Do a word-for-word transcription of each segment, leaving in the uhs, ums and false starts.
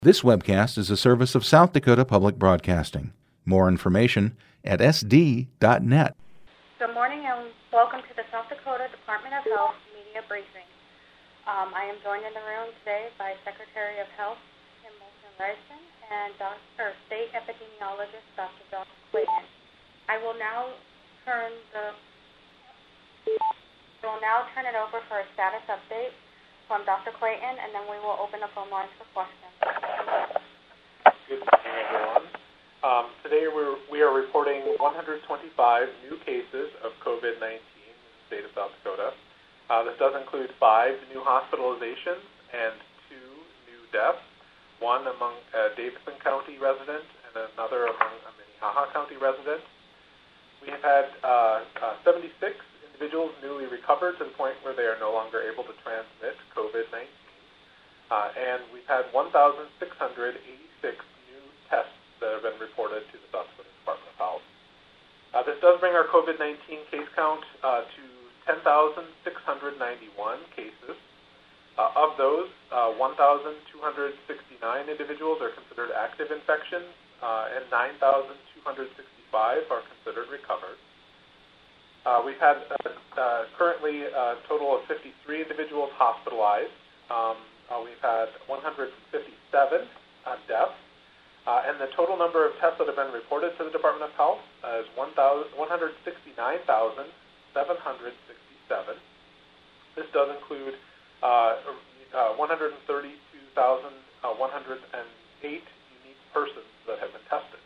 This webcast is a service of South Dakota Public Broadcasting. More information at s d dot net. Good morning and welcome to the South Dakota Department of Health media briefing. Um, I am joined in the room today by Secretary of Health, Kim Moulton-Rison, and Doctor State Epidemiologist, Doctor Josh Clayton. I will now turn the I will now turn it over for a status update from Doctor Clayton, and then we will open the phone lines for questions. Good morning, everyone. Um, today we're, we are reporting one hundred twenty-five new cases of COVID nineteen in the state of South Dakota. Uh, this does include five new hospitalizations and two new deaths, one among a Davidson County resident and another among a Minnehaha County resident. We have had uh, uh, seventy-six individuals newly recovered to the point where they are no longer able to transmit COVID nineteen. Uh, and we've had one thousand six hundred eighty-six new tests that have been reported to the South Dakota Department of Health. Uh, this does bring our COVID nineteen case count uh, to ten thousand six hundred ninety-one cases. Uh, of those, uh, one thousand two hundred sixty-nine individuals are considered active infections, uh, and nine thousand two hundred sixty-five are considered recovered. Uh, we've had uh, uh, currently a total of fifty-three individuals hospitalized. Um, uh, we've had one hundred fifty-seven uh, deaths, uh, and the total number of tests that have been reported to the Department of Health uh, is one hundred sixty-nine thousand seven hundred sixty-seven. This does include uh, uh, one hundred thirty-two thousand one hundred eight unique persons that have been tested.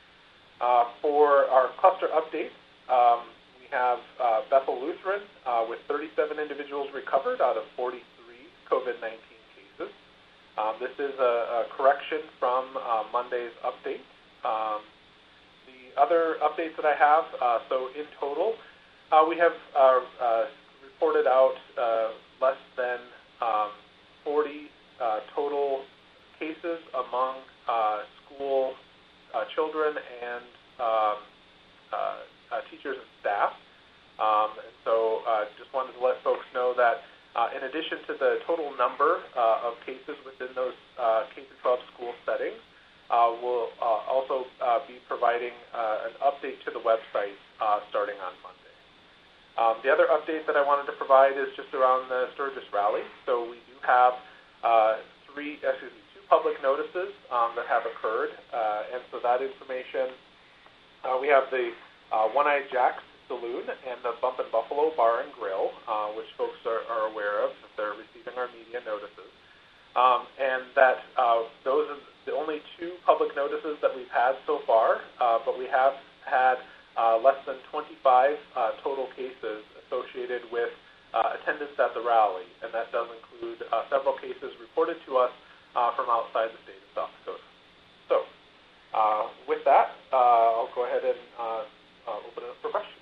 Uh, for our cluster updates, um, we have uh, Bethel Lutheran uh, with thirty-seven individuals recovered out of forty-three COVID nineteen cases. Um, this is a, a correction from uh, Monday's update. Um, the other updates that I have, uh, so in total, uh, we have uh, uh, reported out uh, less than um, forty uh, total cases among uh, school uh, children and um, uh, uh, teachers and staff. Um, and so uh, just wanted to let folks know that uh, in addition to the total number uh, of cases within those uh, K through twelve school settings, uh, we'll uh, also uh, be providing uh, an update to the website uh, starting on Monday. Um, the other update that I wanted to provide is just around the Sturgis Rally. So we do have uh, three, excuse me, two public notices um, that have occurred, uh, and so that information, uh, we have the uh, One-Eyed Jack's Saloon and the Bump and Buffalo Bar and Grill, uh, which folks are, are aware of if they're receiving our media notices. Um, and that uh, those are the only two public notices that we've had so far, uh, but we have had uh, less than twenty-five uh, total cases associated with uh, attendance at the rally, and that does include uh, several cases reported to us uh, from outside the state of South Dakota. So uh, with that, uh, I'll go ahead and uh, uh, open it up for questions.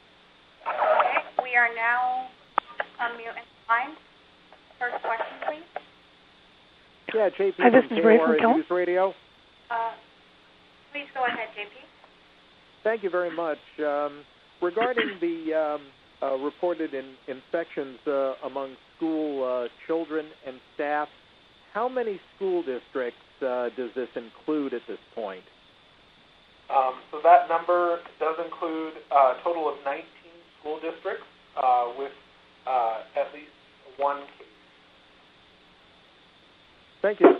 Okay, we are now unmuting line. First question, please. Yeah, J P Hi, this from is Ray from K O R Kel. News Radio. Uh, please go ahead, J P. Thank you very much. Um, regarding the um, uh, reported in, infections uh, among school uh, children and staff, how many school districts uh, does this include at this point? Um, so that number does include a total of nineteen school districts uh, with uh, at least one case. Thank you. Okay,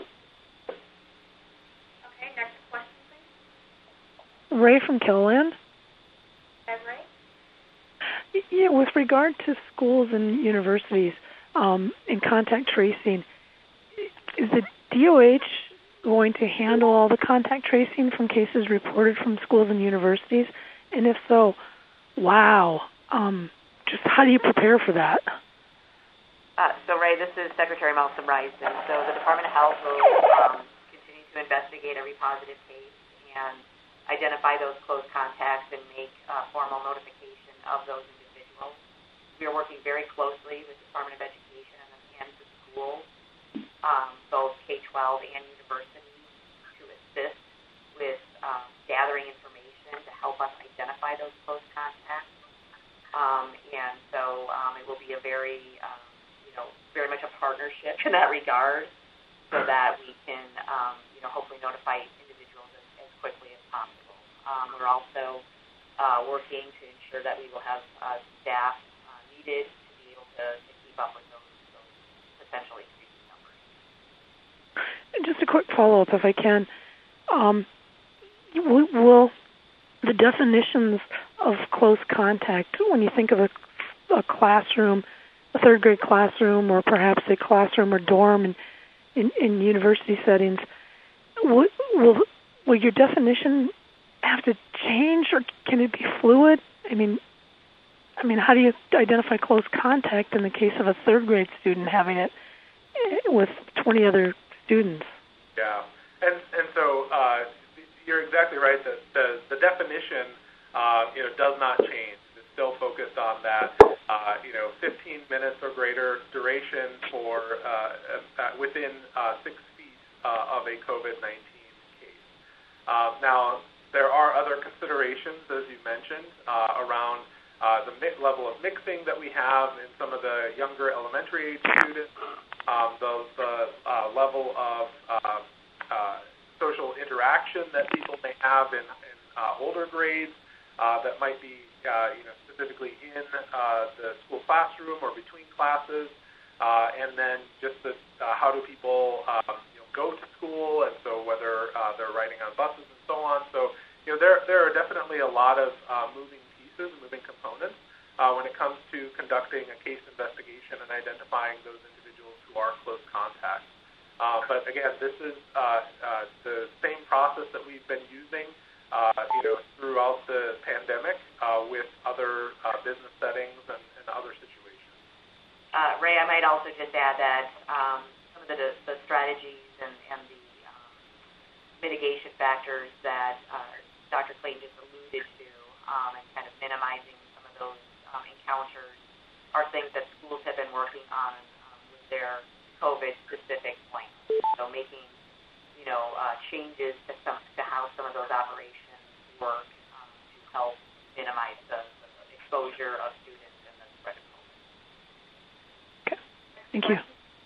next question, please. Ray from Killand. Ed Ray? Yeah, with regard to schools and universities um, in contact tracing, is the D O H going to handle all the contact tracing from cases reported from schools and universities? And if so, wow, um, just how do you prepare for that? Uh, so, Ray, this is Secretary Moulton-Rison. So the Department of Health will um, continue to investigate every positive case and identify those close contacts and make uh, formal notification of those individuals. We are working very closely with the Department of Education and, and the schools, um, both K twelve and universities, to assist with um, gathering information to help us identify those close contacts. Um, and so um, it will be a very, um, you know, very much a partnership in that regard. so that we can, um, you know, hopefully notify individuals as, as quickly as possible. Um, we're also uh, working to ensure that we will have uh, staff uh, needed to be able to, to keep up with those, those potentially increasing numbers. Just a quick follow-up, if I can. Um, will, will the definitions of close contact, when you think of a, a classroom, a third-grade classroom, or perhaps a classroom or dorm in, in, in university settings, will, will, will your definition have to change, or can it be fluid? I mean, I mean, how do you identify close contact in the case of a third-grade student having it with twenty other students? Yeah, and and so uh, you're exactly right that the the definition uh, you know does not change. It's still focused on that uh, you know fifteen minutes or greater duration for uh, uh, within uh, six feet uh, of a COVID nineteen case. Uh, now there are other considerations, as you mentioned, uh, around uh, the mi- level of mixing that we have in some of the younger elementary age students. Um, the the uh, level of uh, uh, social interaction that people may have in, in uh, older grades uh, that might be, uh, you know, specifically in uh, the school classroom or between classes, uh, and then just the, uh, how do people um, you know, go to school, and so whether uh, they're riding on buses and so on. So, you know, there there are definitely a lot of uh, moving pieces, moving components uh, when it comes to conducting a case investigation and identifying those individuals who are close contacts. Uh, but again, this is uh, uh, the same process that we've been using, uh, you know, throughout the pandemic uh, with other uh, business settings and, and other situations. Uh, Ray, I might also just add that um, some of the, the strategies and, and the um, mitigation factors that uh, Doctor Clayton just alluded to, um, and kind of minimizing some of those um, encounters, are things that schools have been working on um, with their COVID-specific plans. So making, you know, uh, changes to some to how some of those operations work um, to help minimize the, the exposure of students and the spread of COVID. Okay. Thank you.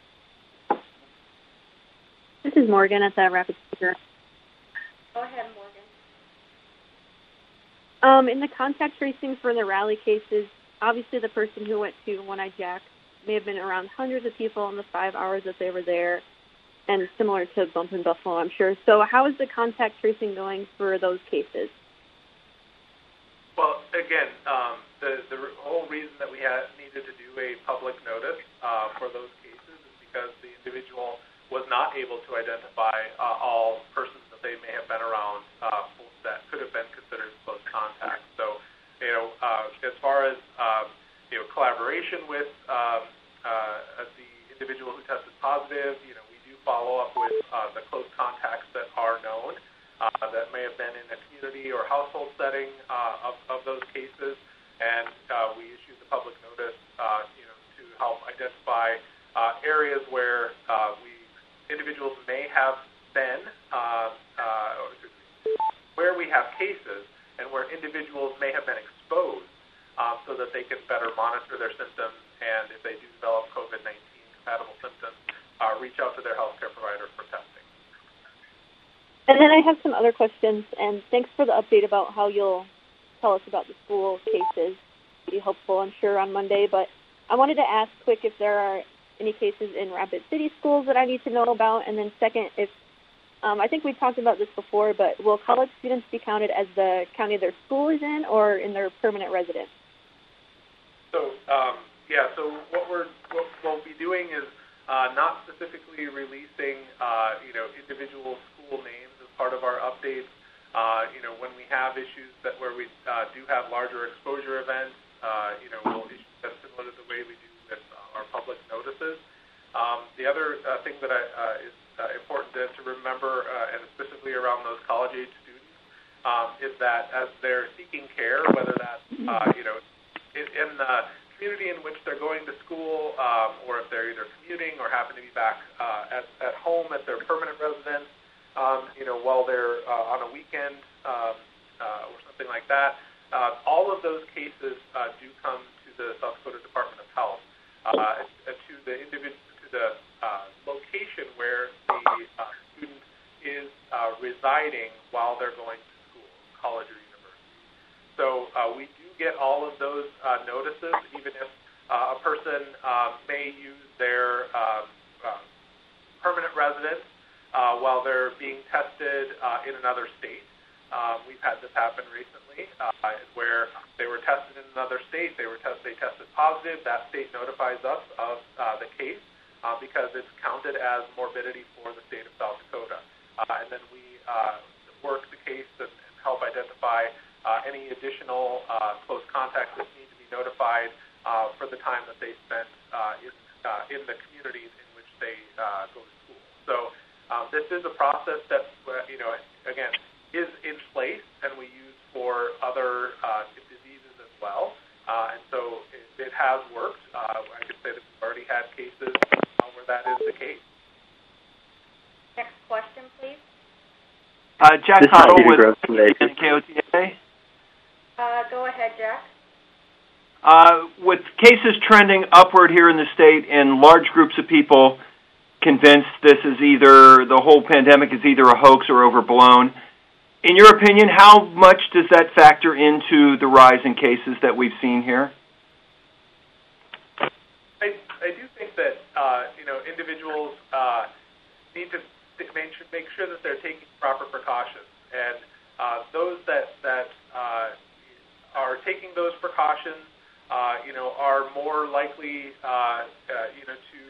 This is Morgan at the Rapid Center. Go ahead, Morgan. Um, in the contact tracing for the rally cases, obviously the person who went to One-Eyed Jack may have been around hundreds of people in the five hours that they were there, and similar to Bump in Buffalo, I'm sure. So how is the contact tracing going for those cases? Well, again, um, the, the whole reason that we had needed to do a public notice uh, for those cases is because the individual was not able to identify uh, all persons that they may have been around uh, that could have been considered close contacts. So, you know, uh, as far as um, you know, collaboration with um, uh, the individual who tested positive, you know, we do follow up with uh, the close contacts that are known uh, that may have been in a community or household setting uh, of, of those cases, and uh, we issue the public notice, uh, you know, to help identify uh, areas where uh, we individuals may have been, uh, uh, where we have cases, and where individuals may have been exposed. Um, so that they can better monitor their symptoms, and if they do develop COVID nineteen compatible symptoms, uh, reach out to their healthcare provider for testing. And then I have some other questions, and thanks for the update about how you'll tell us about the school cases. It'll be helpful, I'm sure, on Monday. But I wanted to ask quick if there are any cases in Rapid City schools that I need to know about, and then second, if Um, I think we talked about this before, but will college students be counted as the county their school is in or in their permanent residence? So, um, yeah, so what, we're, what we'll be doing is uh, not specifically releasing, uh, you know, individual school names as part of our updates. Uh, you know, when we have issues that where we uh, do have larger exposure events, uh, you know, we'll issue them similar to the way we do with uh, our public notices. Um, the other uh, thing that I, uh, is uh, important to, to remember, uh, and specifically around those college-age students, um, is that as they're seeking care, whether that's, uh, you know, in, in the community in which they're going to school, um, or if they're either commuting or happen to be back uh, at, at home at their permanent residence, um, you know, while they're uh, on a weekend um, uh, or something like that, uh, all of those cases uh, do come to the South Dakota Department of Health, uh, to the individual, to the uh, location where the uh, student is uh, residing while they're going to school, college or university. So uh, we do get all of those uh, notices, even if uh, a person uh, may use their um, uh, permanent residence uh, while they're being tested uh, in another state. Um, we've had this happen recently, uh, where they were tested in another state. They were test- they tested positive. That state notifies us of uh, the case uh, because it's counted as morbidity for the state of South Dakota. Uh, and then we uh, work the case and, and help identify uh, any additional uh, close contacts that need to be notified uh, for the time that they spent uh, in, uh, in the communities in which they uh, go to school. So um, this is a process that, uh, you know, again, is in place and we use for other uh, diseases as well. Uh, and so it, it has worked. Uh, I could say that we've already had cases uh, where that is the case. Next question, please. Uh, Jack Cottle with K O T A. Uh, go ahead, Jack. Uh, with cases trending upward here in the state and large groups of people convinced this is either, the whole pandemic is either a hoax or overblown, in your opinion, how much does that factor into the rise in cases that we've seen here? I, I do think that, uh, you know, individuals uh, need to make sure that they're taking proper precautions. And uh, those that, that uh, are taking those precautions, uh, you know, are more likely, uh, uh, you know, to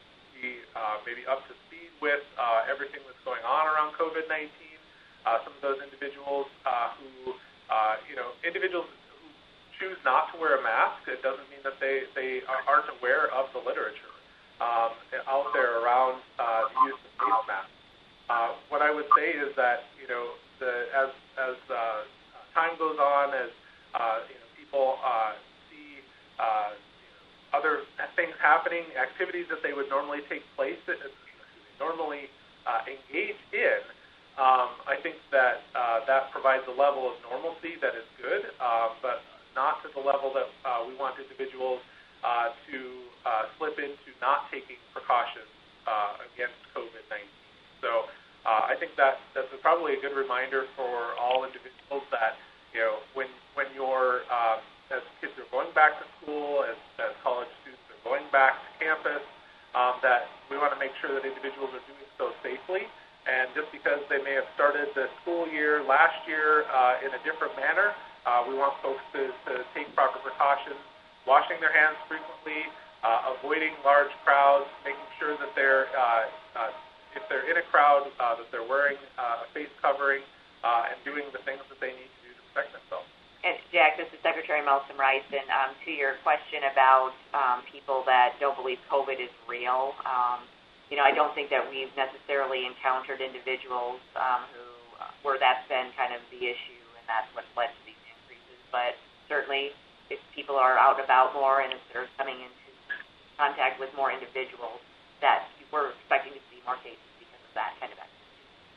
be uh, maybe up to speed with uh, everything that's going on around COVID nineteen. Uh, some of those individuals uh, who, uh, you know, individuals who choose not to wear a mask, it doesn't mean that they, they aren't aware of the literature um, out there around uh, the use of face masks. Uh, what I would say is that, you know, the, as, as uh, time goes on, as, uh, you know, people uh, see uh, you know, other things happening, activities that they would normally take place, that normally uh, engage in, Um, I think that uh, that provides a level of normalcy that is good, uh, but not to the level that uh, we want individuals uh, to uh, slip into not taking precautions uh, against COVID nineteen. So uh, I think that that's a, probably a good reminder for all individuals that, you know, when when you're uh, as kids are going back to school, as, as college students are going back to campus, um, that we want to make sure that individuals are doing so safely. And just because they may have started the school year last year uh, in a different manner, uh, we want folks to, to take proper precautions, washing their hands frequently, uh, avoiding large crowds, making sure that they're, uh, uh, if they're in a crowd, uh, that they're wearing uh, a face covering uh, and doing the things that they need to do to protect themselves. And Jack, this is Secretary Melson Reisen. Um, to your question about um, people that don't believe COVID is real, um, You know, I don't think that we've necessarily encountered individuals um, who, uh, where that's been kind of the issue, and that's what's led to these increases. But certainly, if people are out and about more and if they're coming into contact with more individuals, that we're expecting to see more cases because of that kind of activity.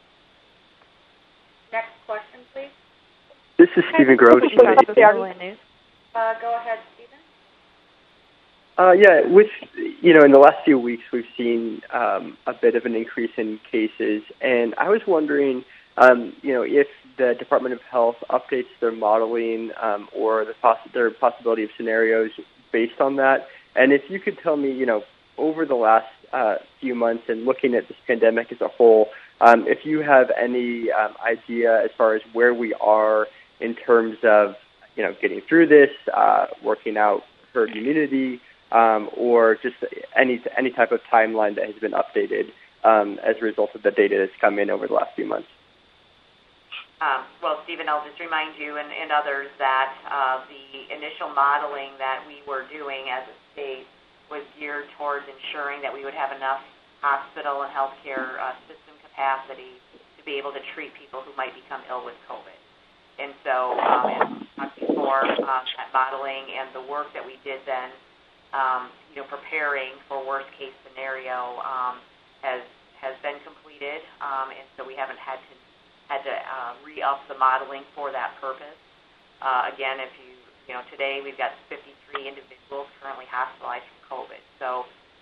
Next question, please. This is Stephen Gross. Uh, go ahead, Stephen. Uh, yeah, with, you know, in the last few weeks, we've seen um, a bit of an increase in cases, and I was wondering, um, you know, if the Department of Health updates their modeling um, or the poss- their possibility of scenarios based on that, and if you could tell me, you know, over the last uh, few months and looking at this pandemic as a whole, um, if you have any um, idea as far as where we are in terms of, you know, getting through this, uh, working out herd immunity, Um, or just any any type of timeline that has been updated um, as a result of the data that's come in over the last few months. Um, well, Stephen, I'll just remind you and, and others that uh, the initial modeling that we were doing as a state was geared towards ensuring that we would have enough hospital and healthcare uh, system capacity to be able to treat people who might become ill with COVID. And so, um, as we talked before, um, that modeling and the work that we did then, Um, you know, preparing for worst case scenario um, has has been completed, um, and so we haven't had to had to uh, re-up the modeling for that purpose. Uh, again, if you you know today we've got fifty-three individuals currently hospitalized for COVID, so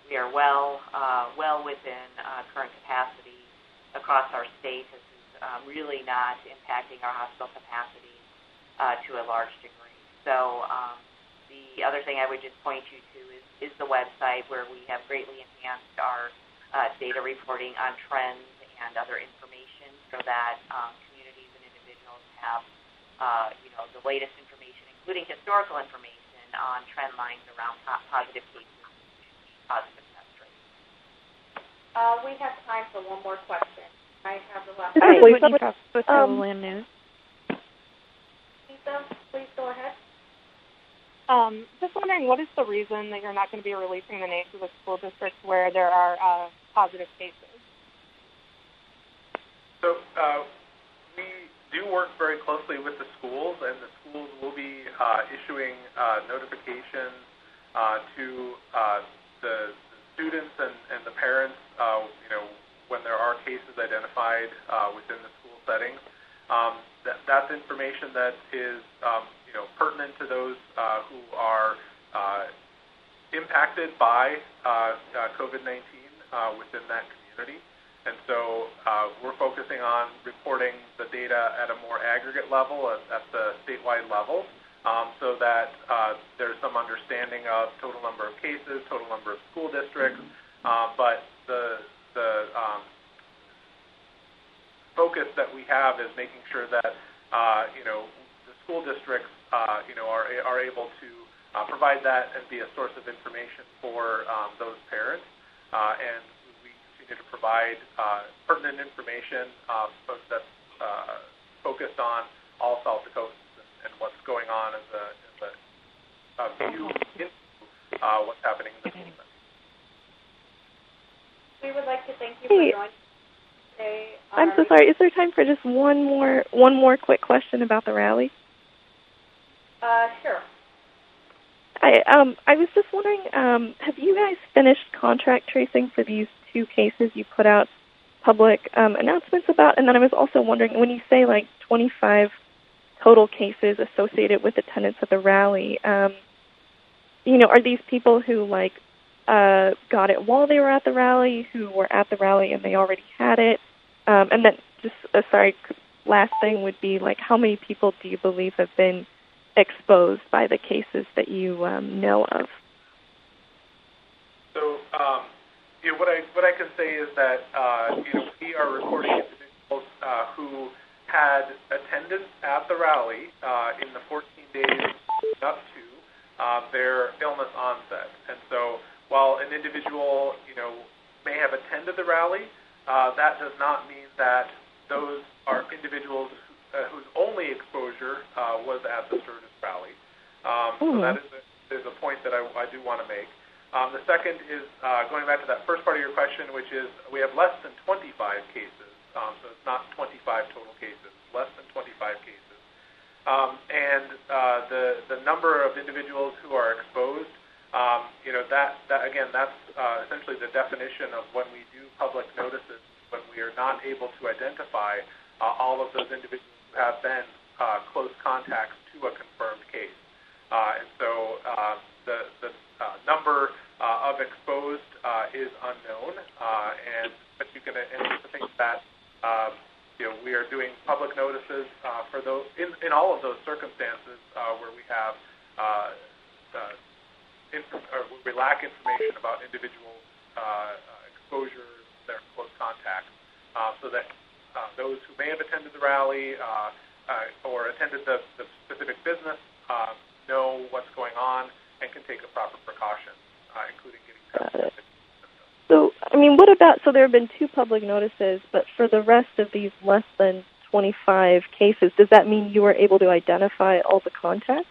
we are well uh, well within uh, current capacity across our state. This is um, really not impacting our hospital capacity uh, to a large degree. So um, the other thing I would just point you to is, is the website, where we have greatly enhanced our uh, data reporting on trends and other information, so that um, communities and individuals have uh, you know the latest information, including historical information on trend lines around positive cases, positive test rates. Uh, we have time for one more question. I have the last. Hi, Lisa, Whitney with um, Land News. Lisa, please go ahead. Um, just wondering, what is the reason that you're not going to be releasing the names of the school districts where there are uh, positive cases? So uh, we do work very closely with the schools, and the schools will be uh, issuing uh, notifications uh, to uh, the, the students and, and the parents, uh, you know, when there are cases identified uh, within the school settings. Um, that, that's information that is, um, you know, pertinent to those uh, who are uh, impacted by uh, uh, COVID nineteen uh, within that community. And so uh, we're focusing on reporting the data at a more aggregate level, at, at the statewide level, um, so that uh, there's some understanding of total number of cases, total number of school districts, um, but the, the um, focus that we have is making sure that uh, you know the school districts uh, you know are, are able to uh, provide that and be a source of information for um, those parents, uh, and to provide uh, pertinent information uh, that's uh, focused on all South Dakotans and, and what's going on as a, as a, a view into uh, what's happening in the school setting. We would like to thank you hey, for joining us today. I'm so sorry. Is there time for just one more one more quick question about the rally? Uh, sure. I um I was just wondering, um, have you guys finished contract tracing for these two cases you put out public um, announcements about? And then I was also wondering, when you say like twenty-five total cases associated with attendance at the rally, um, you know, are these people who like uh, got it while they were at the rally, who were at the rally and they already had it? Um, and then just uh, sorry, last thing would be like, how many people do you believe have been exposed by the cases that you um, know of? So. Um, You know, what I what I can say is that uh, you know we are reporting individuals uh, who had attendance at the rally uh, in the fourteen days up to uh, their illness onset. And so, while an individual you know may have attended the rally, uh, that does not mean that those are individuals who, uh, whose only exposure uh, was at the Sturgis rally. Um, mm-hmm. So that is a, is a point that I, I do want to make. Um, the second is uh, going back to that first part of your question, which is we have less than twenty-five cases. Um, so it's not twenty-five total cases, less than twenty-five cases. Um, and uh, the the number of individuals who are exposed, um, you know, that, that again, that's uh, essentially the definition of when we do public notices, when we are not able to identify uh, all of those individuals who have been uh, close contacts to a confirmed case. Uh, and so uh, the, the uh, number uh, of exposed uh, is unknown, uh, and but you can anticipate that uh, you know we are doing public notices uh, for those in, in all of those circumstances uh, where we have uh, uh, inf- or we lack information about individual uh, uh, exposures, their close contacts, uh, so that uh, those who may have attended the rally uh, uh, or attended the, the specific business uh, know what's going on and can take the proper precautions, uh, including getting tested. So, I mean, what about, so there have been two public notices, but for the rest of these less than twenty-five cases, does that mean you were able to identify all the contacts?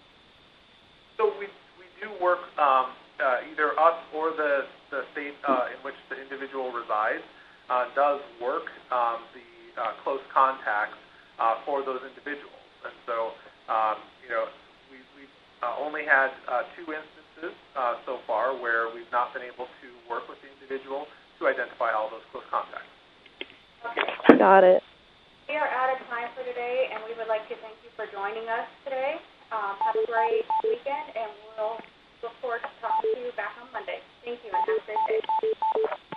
So we we do work, um, uh, either us or the, the state uh, in which the individual resides uh, does work um, the uh, close contacts uh, for those individuals. And so, um, you know, we, we've uh, only had uh, two instances uh, so far where we've not been able to work with the individual to identify all those close contacts. Okay. Got it. We are out of time for today, and we would like to thank you for joining us today. Um, have a great weekend, and we'll look forward to talking to you back on Monday. Thank you, and have a great day.